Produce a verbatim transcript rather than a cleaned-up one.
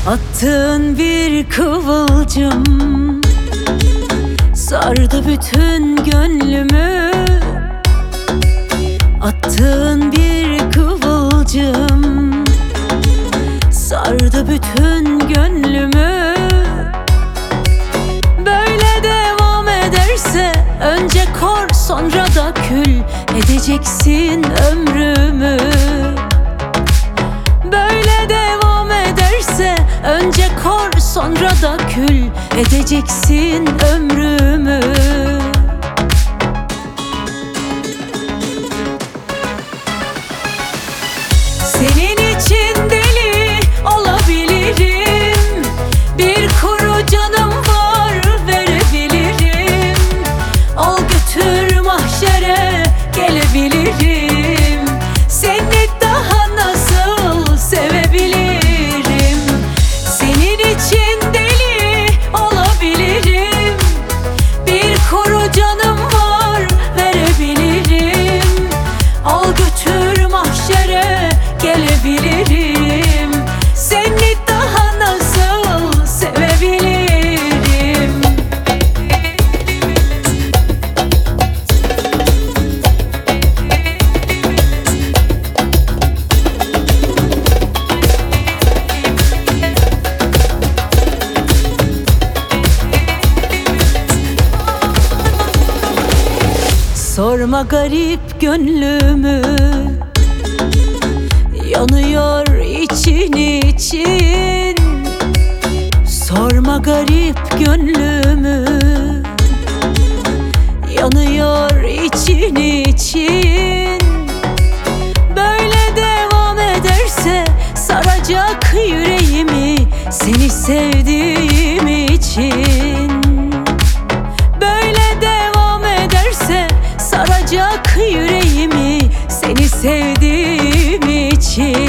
Attığın bir kıvılcım sardı bütün gönlümü. Attığın bir kıvılcım sardı bütün gönlümü. Böyle devam ederse önce kor sonra da kül edeceksin ömrümü. Böyle devam ederse önce kor sonra da kül edeceksin ömrümü. Senin için deli olabilirim, bir kuru canım var verebilirim. Al götür mahşere gelebilirim, seni daha nasıl sevebilirim. Senin için deli olabilirim, bir kuru canım var verebilirim. Al götür mahşere gelebilirim, seni daha nasıl sevebilirim. Sorma garip gönlümü, yanıyor için için. Sorma garip gönlümü, yanıyor için için. Böyle devam ederse saracak yüreğimi seni sevdiğim için. Böyle devam ederse saracak yüreğimi seni sevdiğim için.